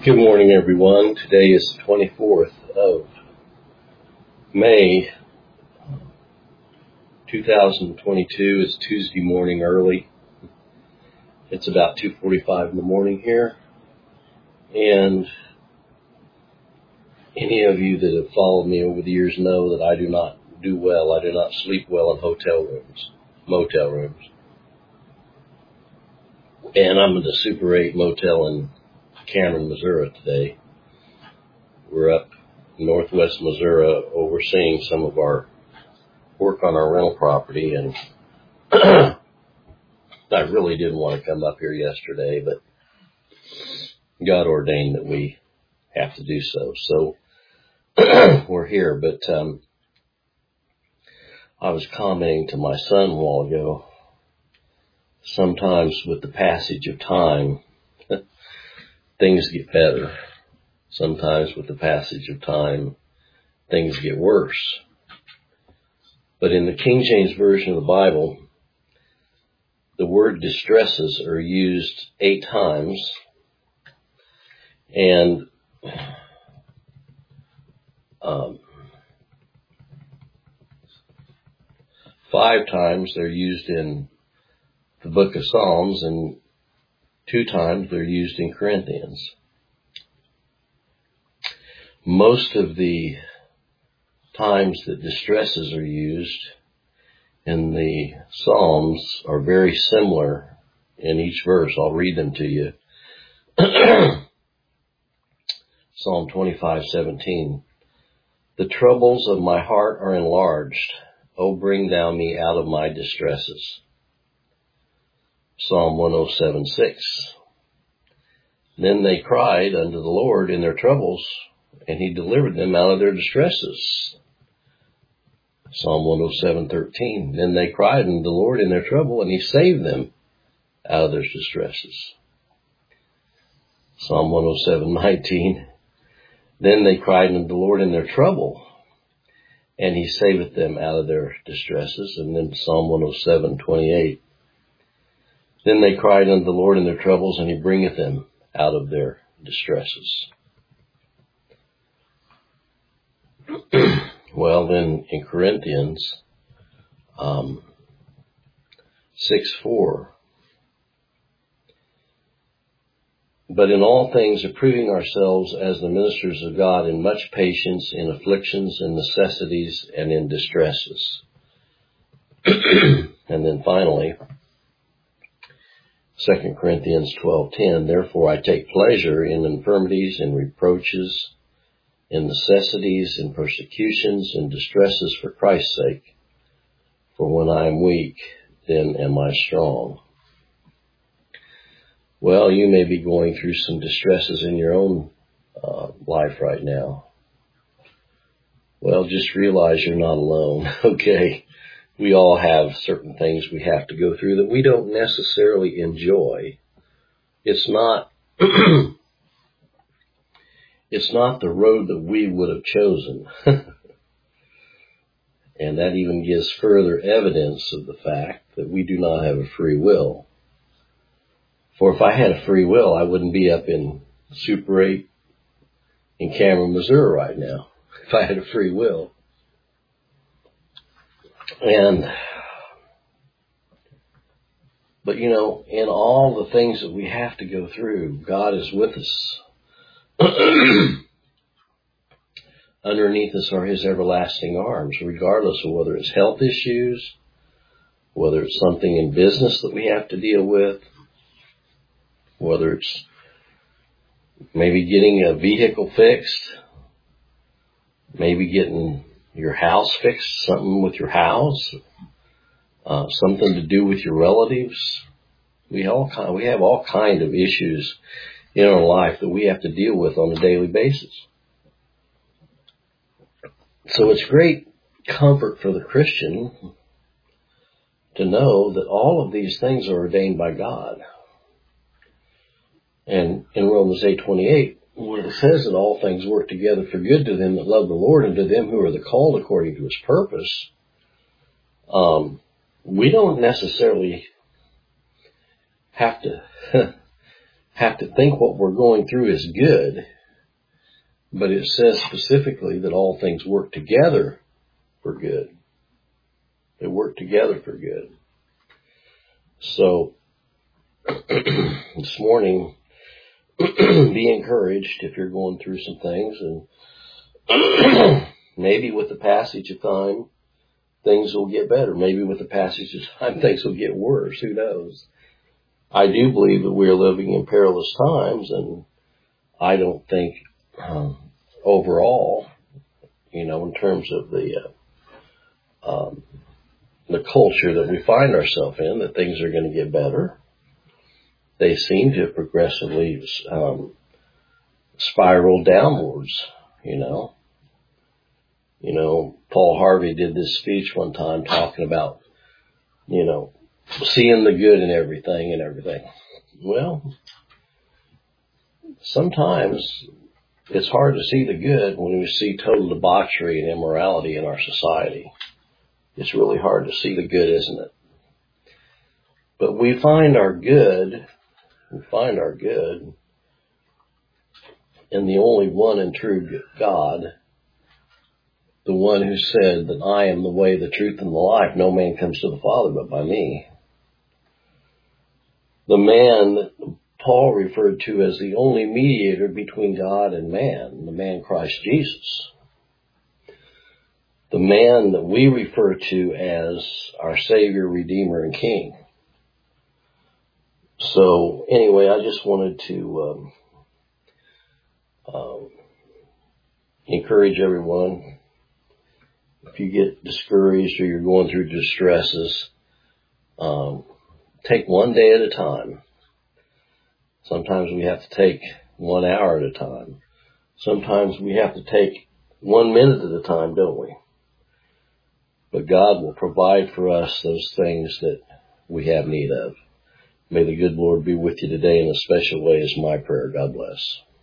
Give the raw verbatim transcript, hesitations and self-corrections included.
Good morning, everyone. Today is the twenty-fourth of May, two thousand twenty-two. It's Tuesday morning early. It's about two forty-five in the morning here. And any of you that have followed me over the years know that I do not do well. I do not sleep well in hotel rooms, motel rooms. And I'm in the Super eight motel in Cameron, Missouri today. We're up in northwest Missouri overseeing some of our work on our rental property, and I really didn't want to come up here yesterday, but God ordained that we have to do so. So we're here, but um, I was commenting to my son a while ago, sometimes with the passage of time, things get better. Sometimes with the passage of time, things get worse. But in the King James Version of the Bible, the word distresses are used eight times, and um, five times they're used in the book of Psalms, and two times they're used in Corinthians. Most of the times that distresses are used in the Psalms are very similar in each verse. I'll read them to you. Psalm twenty-five seventeen. The troubles of my heart are enlarged. O bring thou me out of my distresses. Psalm one oh seven six. Then they cried unto the Lord in their troubles, and he delivered them out of their distresses. Psalm one oh seven thirteen. Then they cried unto the Lord in their trouble, and he saved them out of their distresses. Psalm one oh seven nineteen. Then they cried unto the Lord in their trouble, and he saveth them out of their distresses. And then Psalm one oh seven twenty-eight. Then they cried unto the Lord in their troubles, and he bringeth them out of their distresses. Well, then in Corinthians um, six four, but in all things approving ourselves as the ministers of God in much patience, in afflictions, in necessities, and in distresses. And then finally, Second Corinthians twelve ten, therefore I take pleasure in infirmities, in reproaches, in necessities, in persecutions, in distresses for Christ's sake. For when I am weak, then am I strong. Well, you may be going through some distresses in your own uh, life right now. Well, just realize you're not alone, okay? We all have certain things we have to go through that we don't necessarily enjoy. It's not, it's not the road that we would have chosen. And that even gives further evidence of the fact that we do not have a free will. For if I had a free will, I wouldn't be up in Super eight in Cameron, Missouri right now, if I had a free will. And, but you know, in all the things that we have to go through, God is with us. Underneath us are his everlasting arms, regardless of whether it's health issues, whether it's something in business that we have to deal with, whether it's maybe getting a vehicle fixed, maybe getting your house fixed, something with your house, uh, something to do with your relatives. We all kind, we have all kind of issues in our life that we have to deal with on a daily basis. So it's great comfort for the Christian to know that all of these things are ordained by God. And in Romans eight twenty-eight, when it says that all things work together for good to them that love the Lord and to them who are the called according to his purpose, um, we don't necessarily have to have to think what we're going through is good, but it says specifically that all things work together for good. They work together for good. So, this morning, be encouraged if you're going through some things, and maybe with the passage of time, things will get better. Maybe with the passage of time, things will get worse. Who knows? I do believe that we are living in perilous times, and I don't think um, overall, you know, in terms of the uh, um, the culture that we find ourselves in, that things are going to get better. They seem to have progressively um, spiraled downwards, you know. You know, Paul Harvey did this speech one time talking about, you know, seeing the good in everything and everything. Well, sometimes it's hard to see the good when we see total debauchery and immorality in our society. It's really hard to see the good, isn't it? But we find our good, we find our good in the only one and true God, the one who said that I am the way, the truth, and the life. No man comes to the Father but by me. The man that Paul referred to as the only mediator between God and man, the man Christ Jesus. The man that we refer to as our Savior, Redeemer, and King. So anyway, I just wanted to um, um, encourage everyone. If you get discouraged or you're going through distresses, um, take one day at a time. Sometimes we have to take one hour at a time. Sometimes we have to take one minute at a time, don't we? But God will provide for us those things that we have need of. May the good Lord be with you today in a special way is my prayer. God bless.